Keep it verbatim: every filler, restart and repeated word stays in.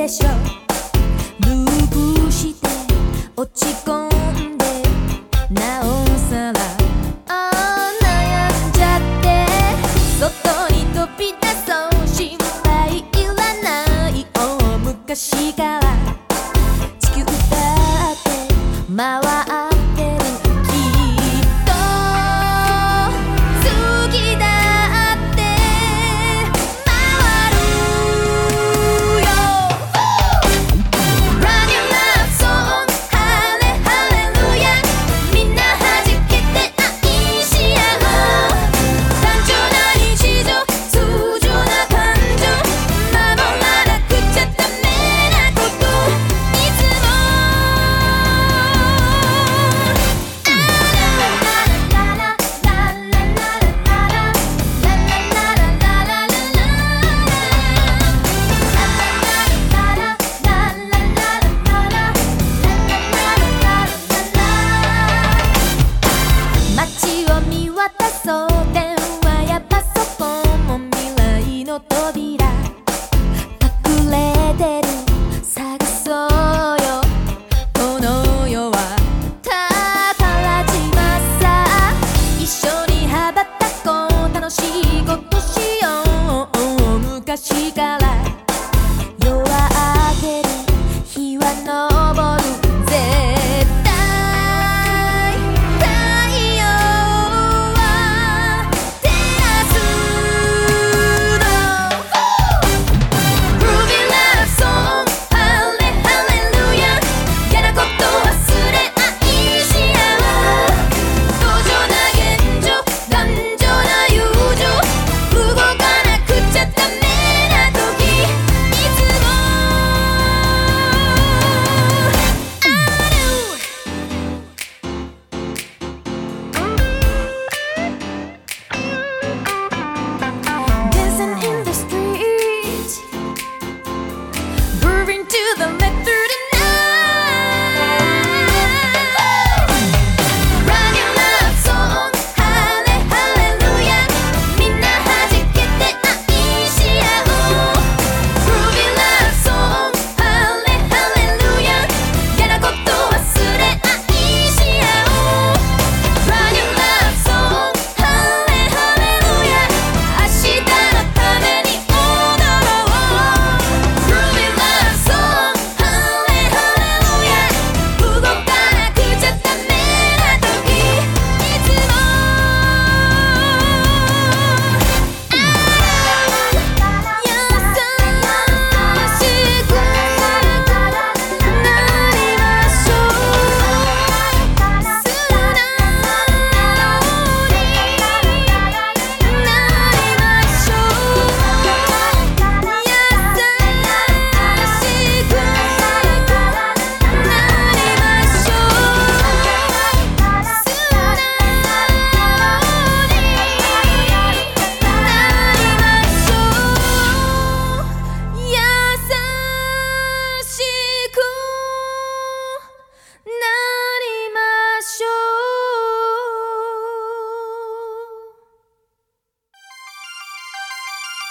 しょ。ループして落ち込んでなおさらあー悩んじゃって外に飛び出そう心配いらないよ昔から地球だって回ってるきっと月だって回るよ Run your love song ハレハレルヤみんな弾けて愛し合おう単純な日常通常な感情守らなくちゃダメなこといつも街を見渡そう電話やパソコンも未来の扉隠れてる探そうよこの世は宝島さ一緒に羽ばたこう楽しいことしよう昔から